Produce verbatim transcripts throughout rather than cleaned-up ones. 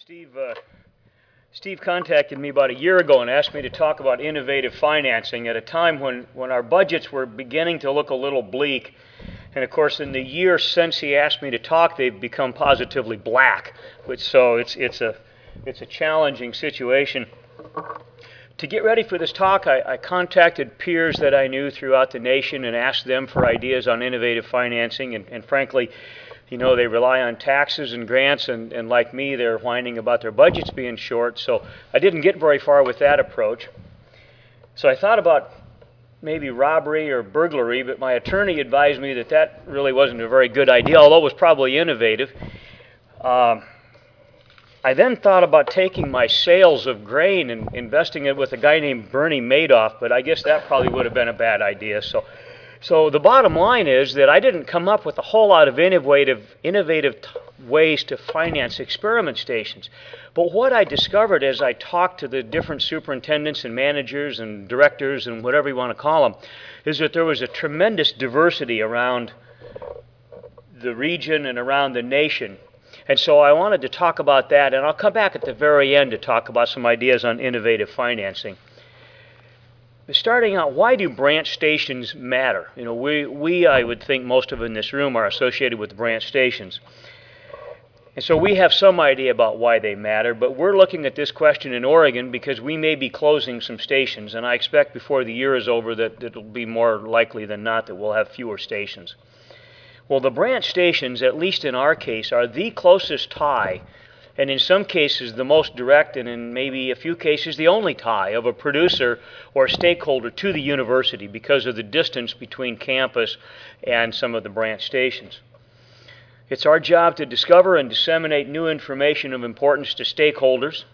Steve, uh, Steve contacted me about a year ago and asked me to talk about innovative financing at a time when, when our budgets were beginning to look a little bleak. And of course, in the year since he asked me to talk, they've become positively black. Which, so it's, it's, a, it's a challenging situation. To get ready for this talk, I, I contacted peers that I knew throughout the nation and asked them for ideas on innovative financing. And, and frankly, you know, they rely on taxes and grants, and, and like me, they're whining about their budgets being short. So I didn't get very far with that approach. So I thought about maybe robbery or burglary, but my attorney advised me that that really wasn't a very good idea, although it was probably innovative. Um, I then thought about taking my sales of grain and investing it with a guy named Bernie Madoff, but I guess that probably would have been a bad idea. So, so the bottom line is that I didn't come up with a whole lot of innovative, innovative t- ways to finance experiment stations. But what I discovered as I talked to the different superintendents and managers and directors and whatever you want to call them, is that there was a tremendous diversity around the region and around the nation. And so I wanted to talk about that, and I'll come back at the very end to talk about some ideas on innovative financing. Starting out, why do branch stations matter? You know, we, we, I would think most of in this room are associated with branch stations. And so we have some idea about why they matter, but we're looking at this question in Oregon because we may be closing some stations, and I expect before the year is over that it'll be more likely than not that we'll have fewer stations. Well, the branch stations, at least in our case, are the closest tie, and in some cases the most direct, and in maybe a few cases the only tie of a producer or stakeholder to the university because of the distance between campus and some of the branch stations. It's our job to discover and disseminate new information of importance to stakeholders.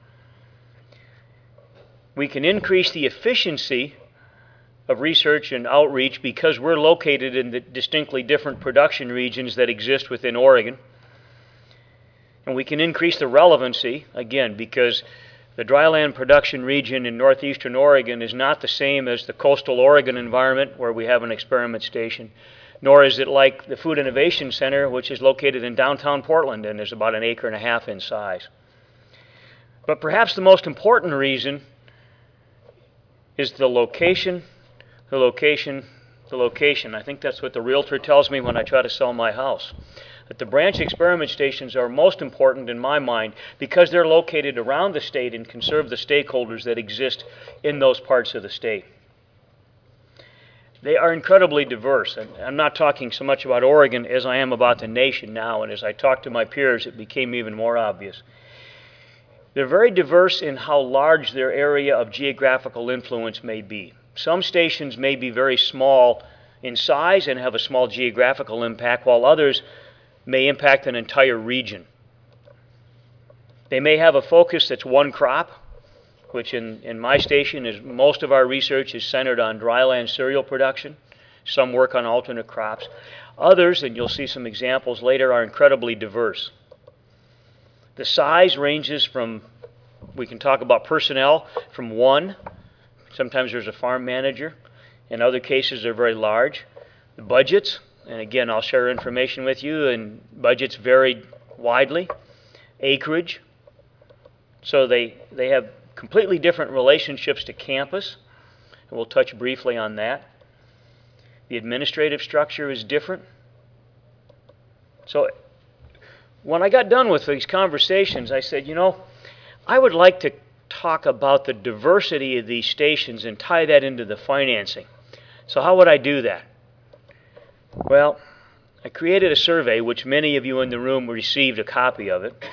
We can increase the efficiency of research and outreach because we're located in the distinctly different production regions that exist within Oregon. And we can increase the relevancy, again, because the dryland production region in northeastern Oregon is not the same as the coastal Oregon environment where we have an experiment station, nor is it like the Food Innovation Center, which is located in downtown Portland and is about an acre and a half in size. But perhaps the most important reason is the location, the location, the location. I think that's what the realtor tells me when I try to sell my house. That the branch experiment stations are most important in my mind because they're located around the state and can serve the stakeholders that exist in those parts of the state. They are incredibly diverse. And I'm not talking so much about Oregon as I am about the nation now, and as I talked to my peers, it became even more obvious. They're very diverse in how large their area of geographical influence may be. Some stations may be very small in size and have a small geographical impact, while others may impact an entire region. They may have a focus that's one crop, which in, in my station is most of our research is centered on dryland cereal production. Some work on alternate crops. Others, and you'll see some examples later, are incredibly diverse. The size ranges from, we can talk about personnel, from one. Sometimes there's a farm manager. In other cases, they're very large. The budgets, and again, I'll share information with you, and budgets vary widely. Acreage. So they, they have completely different relationships to campus, and we'll touch briefly on that. The administrative structure is different. So when I got done with these conversations, I said, you know, I would like to talk about the diversity of these stations and tie that into the financing. So how would I do that? Well, I created a survey, which many of you in the room received a copy of it.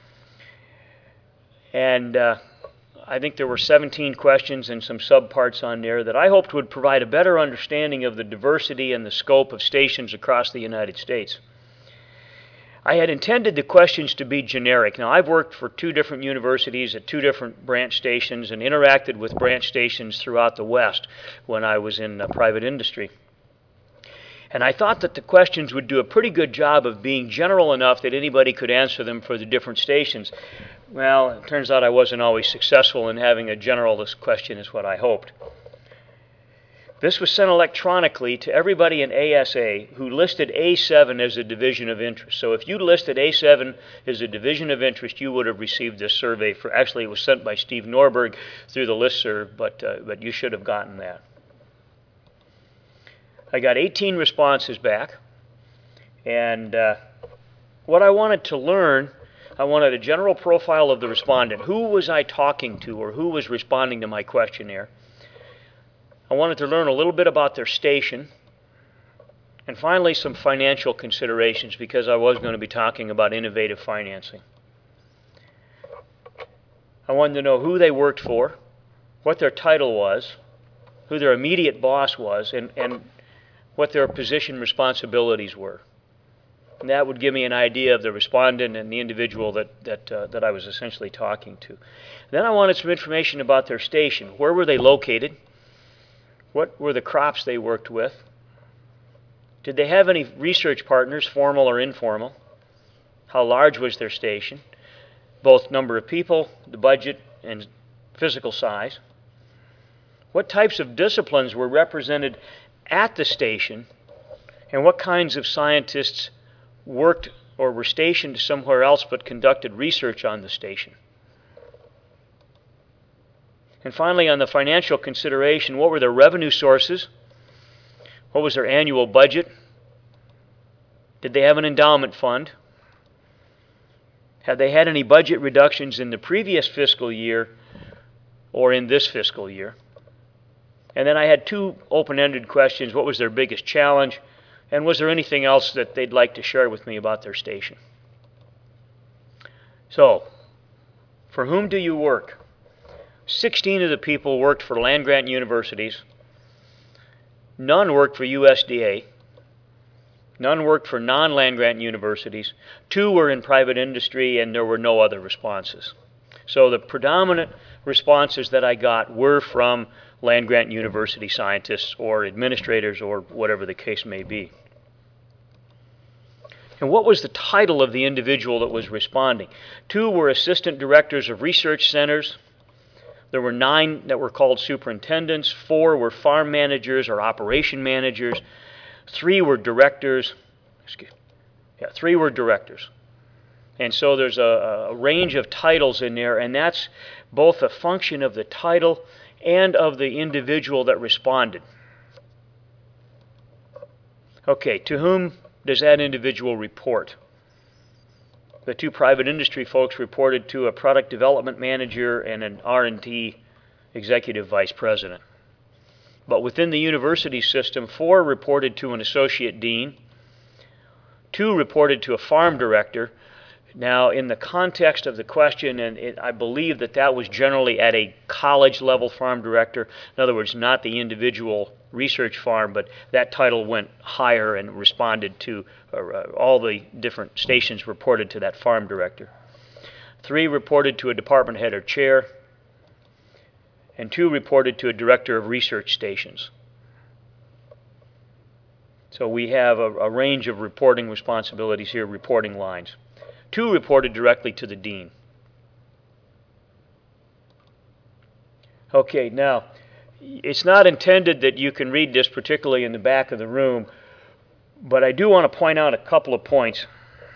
And uh, I think there were seventeen questions and some subparts on there that I hoped would provide a better understanding of the diversity and the scope of stations across the United States. I had intended the questions to be generic. Now, I've worked for two different universities at two different branch stations and interacted with branch stations throughout the West when I was in uh, private industry. And I thought that the questions would do a pretty good job of being general enough that anybody could answer them for the different stations. Well, it turns out I wasn't always successful in having a generalist question is what I hoped. This was sent electronically to everybody in A S A who listed A seven as a division of interest. So if you listed A seven as a division of interest, you would have received this survey. For actually, it was sent by Steve Norberg through the listserv, but uh, but you should have gotten that. I got eighteen responses back, and uh, what I wanted to learn, I wanted a general profile of the respondent. Who was I talking to, or who was responding to my questionnaire? I wanted to learn a little bit about their station, and finally some financial considerations, because I was going to be talking about innovative financing. I wanted to know who they worked for, what their title was, who their immediate boss was, and, and what their position responsibilities were. And that would give me an idea of the respondent and the individual that, that, uh, that I was essentially talking to. Then I wanted some information about their station. Where were they located? What were the crops they worked with? Did they have any research partners, formal or informal? How large was their station? Both number of people, the budget, and physical size. What types of disciplines were represented at the station, and what kinds of scientists worked or were stationed somewhere else but conducted research on the station? And finally, on the financial consideration, what were their revenue sources? What was their annual budget? Did they have an endowment fund? Have they had any budget reductions in the previous fiscal year or in this fiscal year? And then I had two open-ended questions. What was their biggest challenge? And was there anything else that they'd like to share with me about their station? So, for whom do you work? sixteen of the people worked for land-grant universities. None worked for U S D A. None worked for non-land-grant universities. Two were in private industry, and there were no other responses. So the predominant responses that I got were from land-grant university scientists or administrators or whatever the case may be. And what was the title of the individual that was responding? Two were assistant directors of research centers. There were nine that were called superintendents. Four were farm managers or operation managers. Three were directors. Excuse me. Yeah, three were directors. And so there's a, a range of titles in there, and that's both a function of the title and of the individual that responded. Okay, to whom does that individual report? The two private industry folks reported to a product development manager and an R and D executive vice president. But within the university system, four reported to an associate dean, two reported to a farm director. Now, in the context of the question, and it, I believe that that was generally at a college-level farm director, in other words, not the individual research farm, but that title went higher and responded to uh, all the different stations reported to that farm director. Three reported to a department head or chair, and two reported to a director of research stations. So we have a, a range of reporting responsibilities here, reporting lines. Two reported directly to the dean. Okay, now, it's not intended that you can read this, particularly in the back of the room, but I do want to point out a couple of points.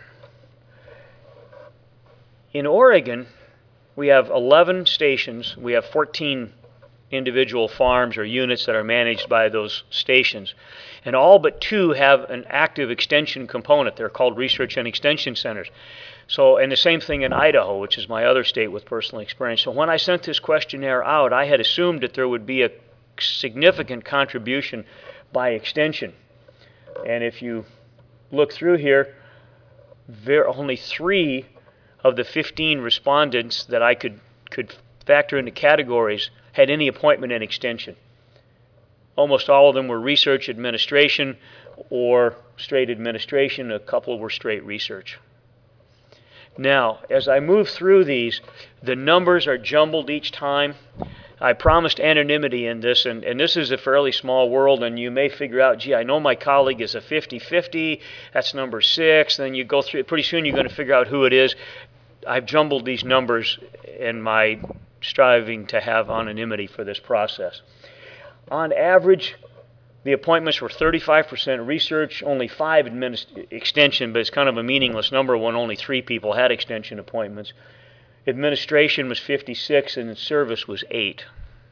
In Oregon, we have eleven stations. We have fourteen individual farms or units that are managed by those stations. And all but two have an active extension component. They're called research and extension centers. So, and the same thing in Idaho, which is my other state with personal experience. So when I sent this questionnaire out, I had assumed that there would be a significant contribution by extension. And if you look through here, there are only three of the fifteen respondents that I could, could factor into categories had any appointment in extension. Almost all of them were research administration or straight administration. A couple were straight research. Now, as I move through these, the numbers are jumbled each time. I promised anonymity in this, and, and this is a fairly small world, and you may figure out, gee, I know my colleague is a fifty fifty, that's number six, then you go through it. Pretty soon you're going to figure out who it is. I've jumbled these numbers in my striving to have anonymity for this process. On average, The appointments were thirty-five percent research, only five administ- extension, but it's kind of a meaningless number when only three people had extension appointments. Administration was fifty-six, and service was eight.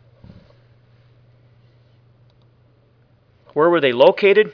Where were they located?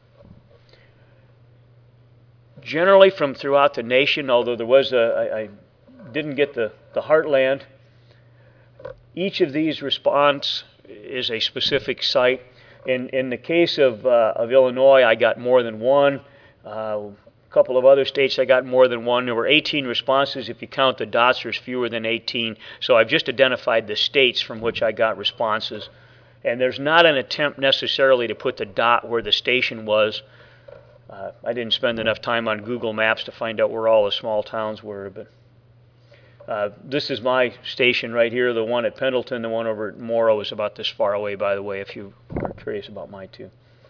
Generally from throughout the nation, although there was a, I, I didn't get the, the heartland. Each of these response is a specific site. In, in the case of, uh, of Illinois, I got more than one. Uh, a couple of other states, I got more than one. There were eighteen responses. If you count the dots, there's fewer than eighteen. So I've just identified the states from which I got responses. And there's not an attempt necessarily to put the dot where the station was. Uh, I didn't spend enough time on Google Maps to find out where all the small towns were. But uh, this is my station right here. The one at Pendleton, the one over at Morrow is about this far away, by the way, if you are curious about mine too.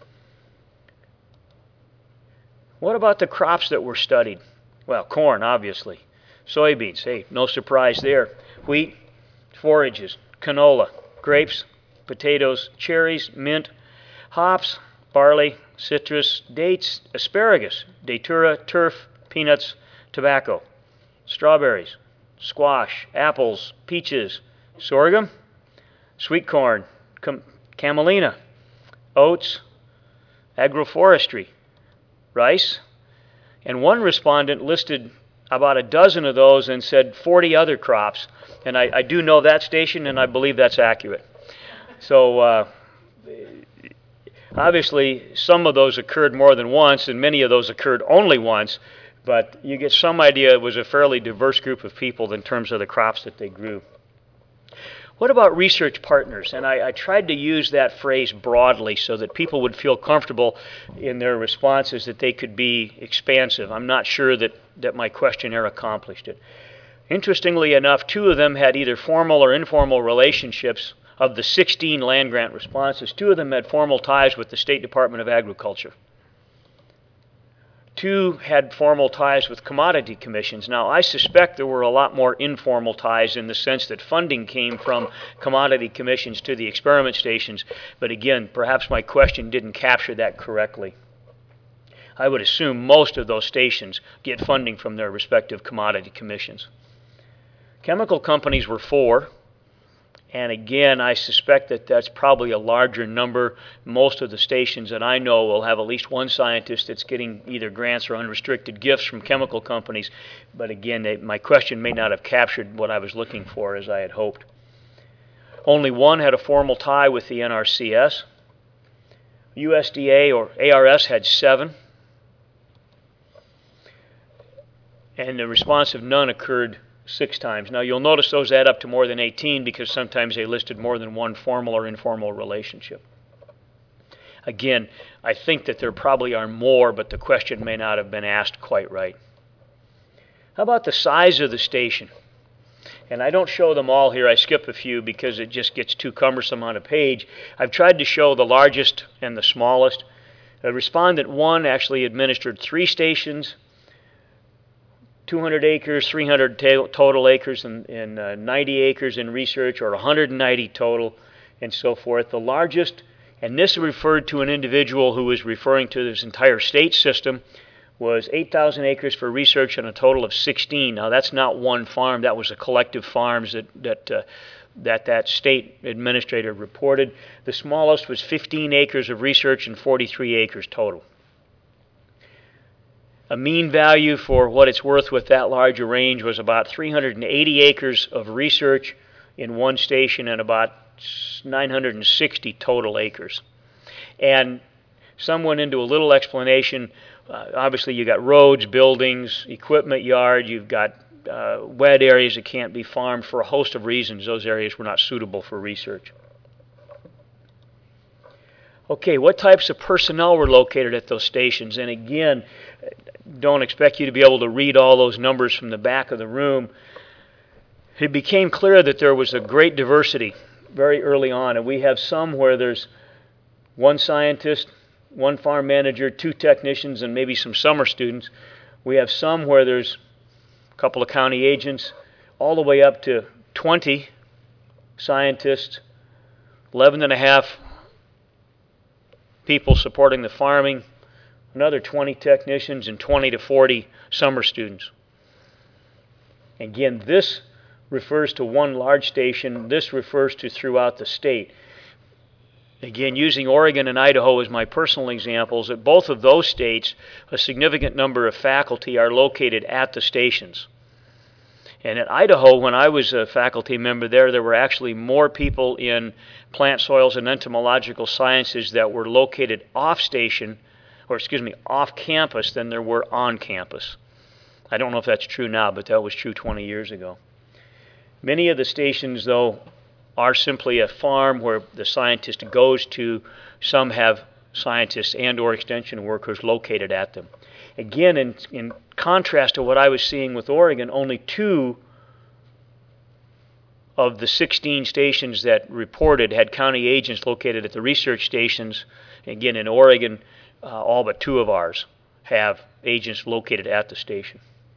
What about the crops that were studied? Well, corn, obviously. Soybeans, hey, no surprise there. Wheat, forages, canola, grapes, potatoes, cherries, mint, hops, barley, citrus, dates, asparagus, datura, turf, peanuts, tobacco, strawberries, squash, apples, peaches, sorghum, sweet corn, cam- camelina, oats, agroforestry, rice, and one respondent listed about a dozen of those and said forty other crops. And I, I do know that station, and I believe that's accurate. So uh, obviously, some of those occurred more than once, and many of those occurred only once. But you get some idea it was a fairly diverse group of people in terms of the crops that they grew. What about research partners? And I, I tried to use that phrase broadly so that people would feel comfortable in their responses, that they could be expansive. I'm not sure that, that my questionnaire accomplished it. Interestingly enough, two of them had either formal or informal relationships. Of the sixteen land-grant responses, two of them had formal ties with the State Department of Agriculture. Two had formal ties with commodity commissions. Now, I suspect there were a lot more informal ties in the sense that funding came from commodity commissions to the experiment stations. But again, perhaps my question didn't capture that correctly. I would assume most of those stations get funding from their respective commodity commissions. Chemical companies were four. And again, I suspect that that's probably a larger number. Most of the stations that I know will have at least one scientist that's getting either grants or unrestricted gifts from chemical companies. But again, they, my question may not have captured what I was looking for as I had hoped. Only one had a formal tie with the N R C S. U S D A or A R S had seven. And the response of none occurred six times. Now, you'll notice those add up to more than eighteen because sometimes they listed more than one formal or informal relationship. Again, I think that there probably are more, but the question may not have been asked quite right. How about the size of the station? And I don't show them all here. I skip a few because it just gets too cumbersome on a page. I've tried to show the largest and the smallest. Uh, respondent one actually administered three stations, two hundred acres, three hundred ta- total acres, and, and uh, ninety acres in research, or one hundred ninety total, and so forth. The largest, and this referred to an individual who was referring to this entire state system, was eight thousand acres for research and a total of sixteen. Now, that's not one farm. That was a collective farms that that uh, that, that state administrator reported. The smallest was fifteen acres of research and forty-three acres total. A mean value for what it's worth with that large a range was about three hundred eighty acres of research in one station and about nine hundred sixty total acres. And some went into a little explanation. Uh, obviously, you got roads, buildings, equipment yard. You've got uh, wet areas that can't be farmed for a host of reasons. Those areas were not suitable for research. Okay, what types of personnel were located at those stations? And again, don't expect you to be able to read all those numbers from the back of the room. It became clear that there was a great diversity very early on, and we have some where there's one scientist, one farm manager, two technicians, and maybe some summer students. We have some where there's a couple of county agents, all the way up to twenty scientists, eleven and a half people supporting the farming, another twenty technicians, and twenty to forty summer students. Again, this refers to one large station. This refers to throughout the state. Again, using Oregon and Idaho as my personal examples, at both of those states, a significant number of faculty are located at the stations. And at Idaho, when I was a faculty member there, there were actually more people in plant soils and entomological sciences that were located off station, or excuse me, off campus than there were on campus. I don't know if that's true now, but that was true twenty years ago. Many of the stations, though, are simply a farm where the scientist goes to. Some have scientists and or extension workers located at them. Again, in, in contrast to what I was seeing with Oregon, only two of the sixteen stations that reported had county agents located at the research stations. Again, in Oregon, uh, all but two of ours have agents located at the station.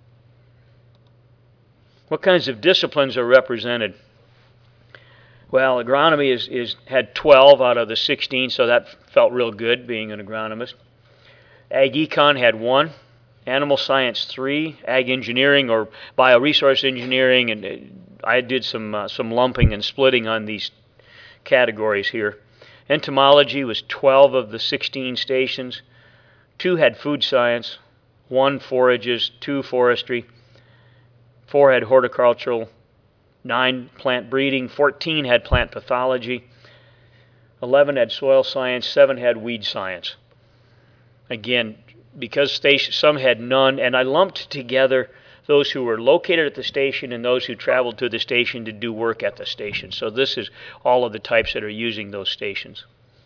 What kinds of disciplines are represented? Well, agronomy is, is had twelve out of the sixteen, so that felt real good, being an agronomist. Ag Econ had one, Animal Science three, Ag Engineering or Bioresource Engineering, and I did some uh, some lumping and splitting on these categories here. Entomology was twelve of the sixteen stations. Two had food science, one forages, two forestry, four had horticultural, nine plant breeding, fourteen had plant pathology, eleven had soil science, seven had weed science. Again, because station, some had none, and I lumped together those who were located at the station and those who traveled to the station to do work at the station. So this is all of the types that are using those stations.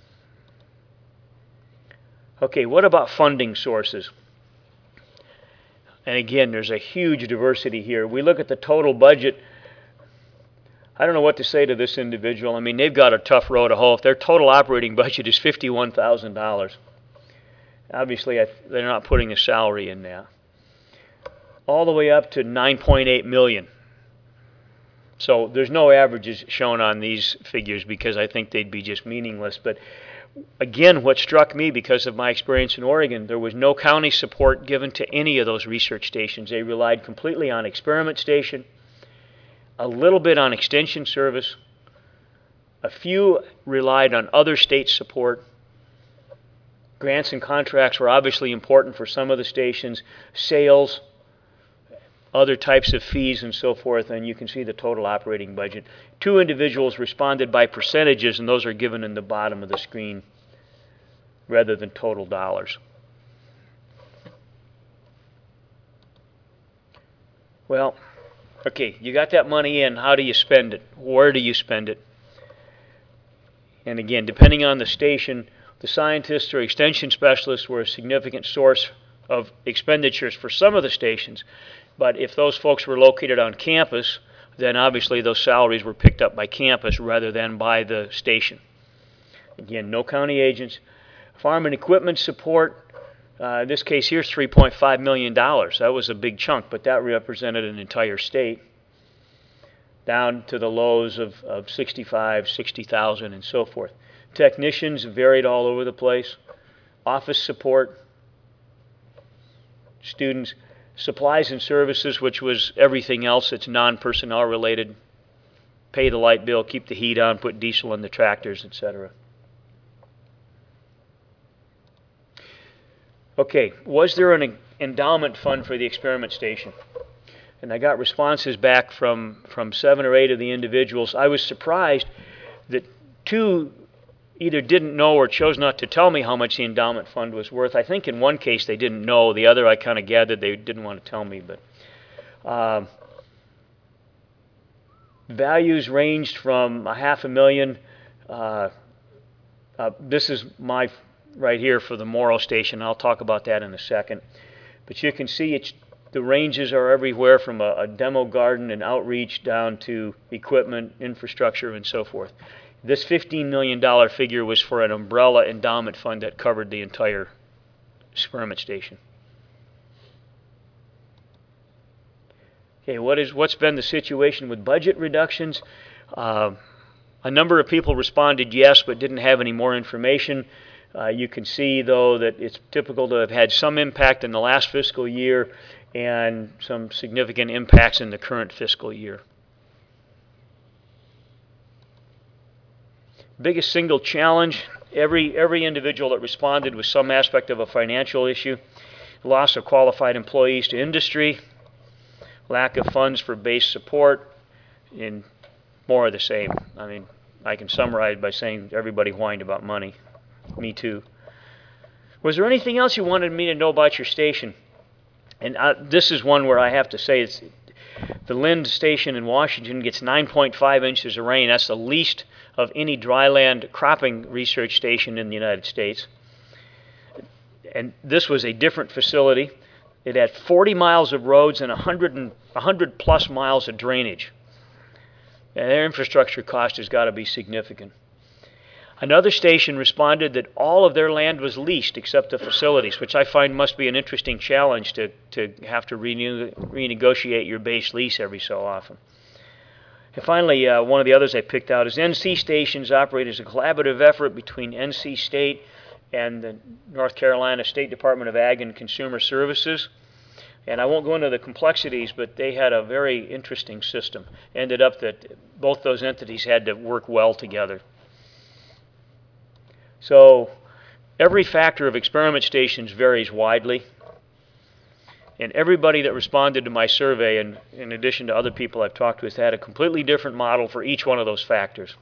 Okay, what about funding sources? And again, there's a huge diversity here. We look at the total budget. I don't know what to say to this individual. I mean, they've got a tough row to hoe. If their total operating budget is fifty-one thousand dollars, obviously they're not putting a salary in there. All the way up to nine point eight million dollars. So there's no averages shown on these figures because I think they'd be just meaningless. But again, what struck me because of my experience in Oregon, there was no county support given to any of those research stations. They relied completely on experiment station, a little bit on extension service, a few relied on other state support. Grants and contracts were obviously important for some of the stations, sales, other types of fees and so forth, and you can see the total operating budget. Two individuals responded by percentages, and those are given in the bottom of the screen rather than total dollars. Well, okay, you got that money in. How do you spend it? Where do you spend it? And again, depending on the station, the scientists or extension specialists were a significant source of expenditures for some of the stations. But if those folks were located on campus, then obviously those salaries were picked up by campus rather than by the station. Again, no county agents. Farm and equipment support, uh, in this case here, three point five million dollars. That was a big chunk, but that represented an entire state, down to the lows of, of sixty-five, sixty thousand and so forth. Technicians varied all over the place. Office support, students, supplies and services, which was everything else that's non-personnel related. Pay the light bill, keep the heat on, put diesel in the tractors, et cetera. Okay, was there an endowment fund for the experiment station? And I got responses back from, from seven or eight of the individuals. I was surprised that two either didn't know or chose not to tell me how much the endowment fund was worth. I think in one case they didn't know. The other I kind of gathered they didn't want to tell me. But uh, values ranged from a half a million. Uh, uh, this is my right here for the Morrow Station. I'll talk about that in a second. But you can see it's, the ranges are everywhere from a, a demo garden and outreach down to equipment, infrastructure, and so forth. This fifteen million dollars figure was for an umbrella endowment fund that covered the entire experiment station. Okay, what is, what's been the situation with budget reductions? Uh, a number of people responded yes, but didn't have any more information. Uh, you can see, though, that it's typical to have had some impact in the last fiscal year and some significant impacts in the current fiscal year. Biggest single challenge, every, every individual that responded with some aspect of a financial issue, loss of qualified employees to industry, lack of funds for base support, and more of the same. I mean, I can summarize by saying everybody whined about money. Me too. Was there anything else you wanted me to know about your station? And uh, this is one where I have to say it's the Lind Station in Washington gets nine point five inches of rain. That's the least of any dryland cropping research station in the United States. And this was a different facility. It had forty miles of roads and one hundred, and, one hundred plus miles of drainage. And their infrastructure cost has got to be significant. Another station responded that all of their land was leased except the facilities, which I find must be an interesting challenge to, to have to rene renegotiate your base lease every so often. And finally, uh, one of the others I picked out is N C stations operate as a collaborative effort between N C State and the North Carolina State Department of Ag and Consumer Services. And I won't go into the complexities, but they had a very interesting system. Ended up that both those entities had to work well together. So every factor of experiment stations varies widely. And everybody that responded to my survey, and in addition to other people I've talked with, had a completely different model for each one of those factors.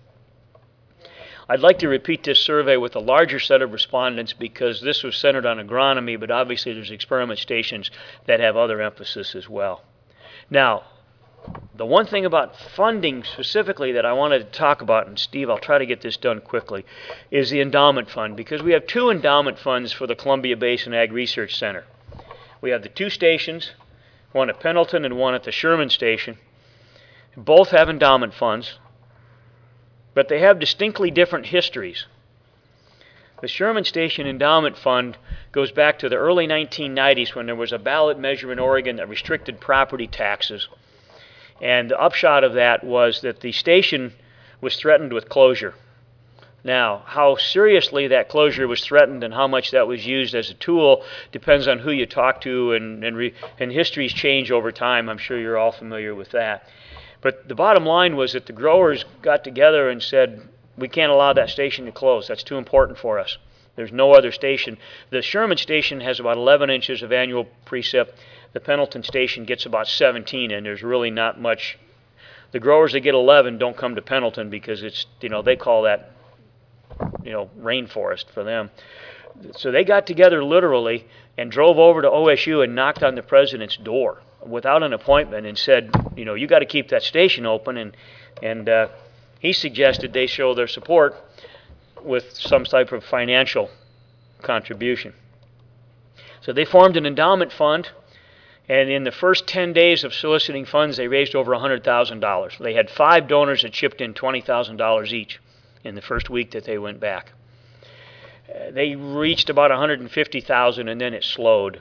I'd like to repeat this survey with a larger set of respondents because this was centered on agronomy, but obviously there's experiment stations that have other emphasis as well. Now, the one thing about funding specifically that I wanted to talk about, and Steve, I'll try to get this done quickly, is the endowment fund, because we have two endowment funds for the Columbia Basin Ag Research Center. We have the two stations, one at Pendleton and one at the Sherman Station. Both have endowment funds, but they have distinctly different histories. The Sherman Station Endowment Fund goes back to the early nineteen nineties when there was a ballot measure in Oregon that restricted property taxes. And the upshot of that was that the station was threatened with closure. Now, how seriously that closure was threatened and how much that was used as a tool depends on who you talk to, and, and, re, and histories change over time. I'm sure you're all familiar with that. But the bottom line was that the growers got together and said, we can't allow that station to close. That's too important for us. There's no other station. The Sherman Station has about eleven inches of annual precip. The Pendleton Station gets about seventeen, and there's really not much. The growers that get eleven don't come to Pendleton because it's, you know, they call that, you know, rainforest for them. So they got together literally and drove over to O S U and knocked on the president's door without an appointment and said, you know, you got to keep that station open. And, and uh, he suggested they show their support with some type of financial contribution. So they formed an endowment fund, and in the first ten days of soliciting funds, they raised over one hundred thousand dollars. They had five donors that chipped in twenty thousand dollars each in the first week that they went back. Uh, they reached about one hundred fifty thousand dollars, and then it slowed.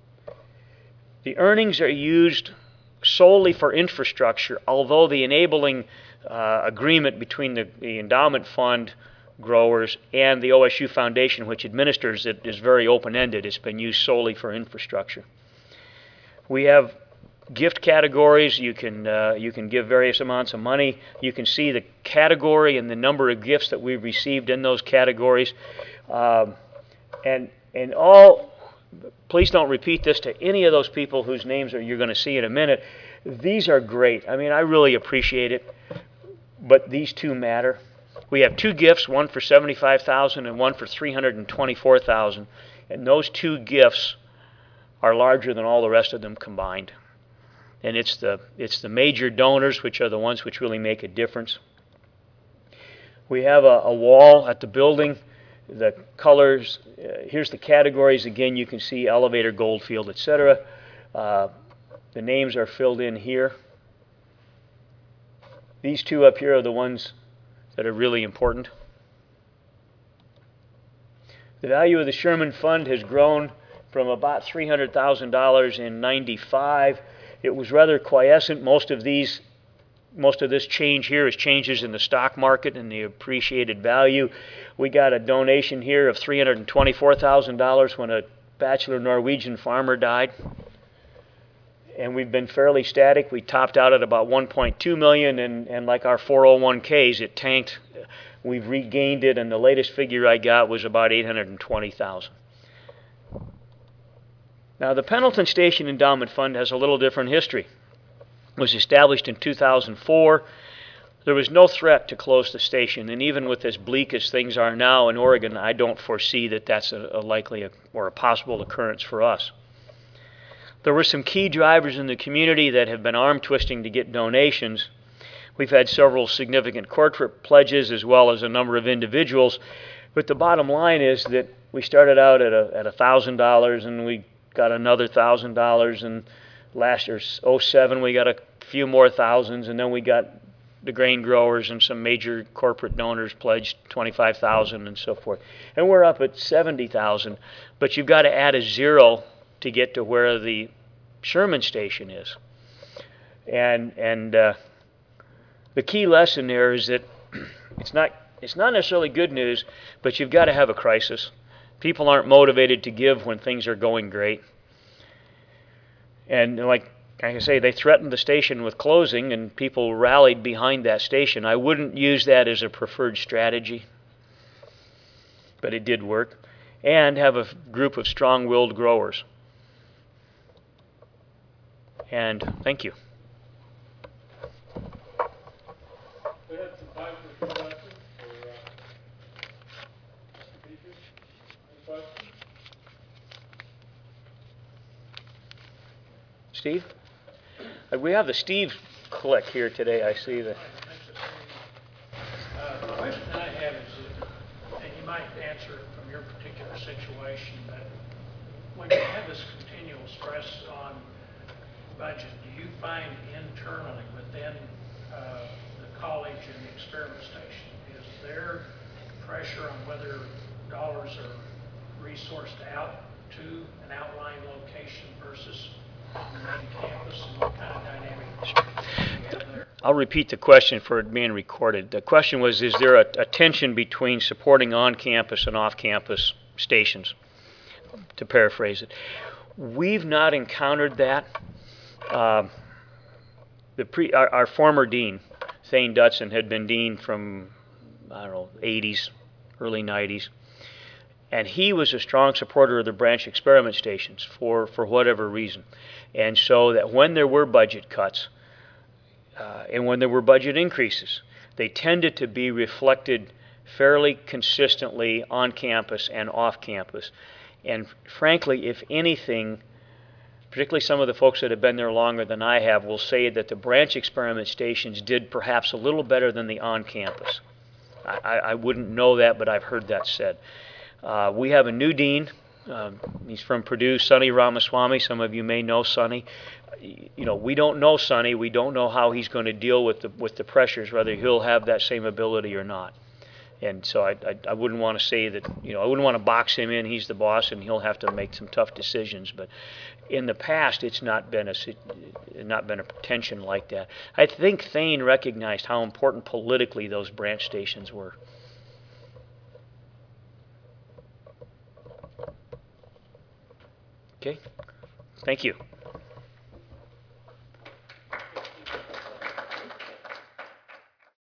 The earnings are used solely for infrastructure, although the enabling uh, agreement between the, the endowment fund growers and the O S U Foundation, which administers it, is very open-ended. It's been used solely for infrastructure. We have gift categories. You can, uh, you can give various amounts of money. You can see the category and the number of gifts that we've received in those categories. Um, and, and all, please don't repeat this to any of those people whose names are, you're going to see in a minute. These are great. I mean, I really appreciate it, but these two matter. We have two gifts, one for seventy-five thousand dollars and one for three hundred twenty-four thousand dollars, and those two gifts are larger than all the rest of them combined. And it's the, it's the major donors, which are the ones which really make a difference. We have a, a wall at the building. The colors, uh, here's the categories. Again, you can see elevator, Goldfield, et cetera. Uh, the names are filled in here. These two up here are the ones that are really important. The value of the Sherman Fund has grown from about three hundred thousand dollars in ninety-five. It was rather quiescent. Most of these most of this change here is changes in the stock market and the appreciated value. We got a donation here of three hundred twenty-four thousand dollars when a bachelor Norwegian farmer died. And we've been fairly static. We topped out at about one point two million dollars, and, and like our four oh one Ks, it tanked. We've regained it, and the latest figure I got was about eight hundred twenty thousand dollars. Now, the Pendleton Station Endowment Fund has a little different history. It was established in two thousand four. There was no threat to close the station, and even with as bleak as things are now in Oregon, I don't foresee that that's a, a likely or a possible occurrence for us. There were some key drivers in the community that have been arm twisting to get donations. We've had several significant corporate pledges as well as a number of individuals, but the bottom line is that we started out at a at a thousand dollars, and we got another thousand dollars, and last year oh seven we got a few more thousands, and then we got the grain growers and some major corporate donors pledged twenty-five thousand dollars and so forth. And we're up at seventy thousand dollars, but you've got to add a zero to get to where the Sherman Station is. And and uh, the key lesson there is that it's not it's not necessarily good news, but you've got to have a crisis. People aren't motivated to give when things are going great. And like Like I say, they threatened the station with closing, and people rallied behind that station. I wouldn't use that as a preferred strategy, but it did work. And have a group of strong-willed growers. And thank you. We have some time for questions for uh, Mister Peters. Any questions? Steve? We have the Steve click here today. I see that. Uh, the question I have is, and you might answer it from your particular situation, but when you have this continual stress on budget, do you find internally within uh, the college and the experiment station, is there pressure on whether dollars are resourced out to an outlying location versus the main campus, and what kind of dynamic do you have there? I'll repeat the question for it being recorded. The question was, is there a, a tension between supporting on-campus and off-campus stations, to paraphrase it? We've not encountered that. Uh, the pre, our, our former dean, Thane Dutson, had been dean from, I don't know, eighties, early nineties. And he was a strong supporter of the branch experiment stations for, for whatever reason. And so that when there were budget cuts uh, and when there were budget increases, they tended to be reflected fairly consistently on campus and off campus. And frankly, if anything, particularly some of the folks that have been there longer than I have will say that the branch experiment stations did perhaps a little better than the on-campus. I, I, I wouldn't know that, but I've heard that said. Uh, we have a new dean. Um, he's from Purdue, Sonny Ramaswamy. Some of you may know Sonny. You know, we don't know Sonny. We don't know how he's going to deal with the with the pressures, whether he'll have that same ability or not. And so I, I, I wouldn't want to say that, you know, I wouldn't want to box him in. He's the boss, and he'll have to make some tough decisions. But in the past, it's not been a not been a tension like that. I think Thane recognized how important politically those branch stations were. Okay, thank you.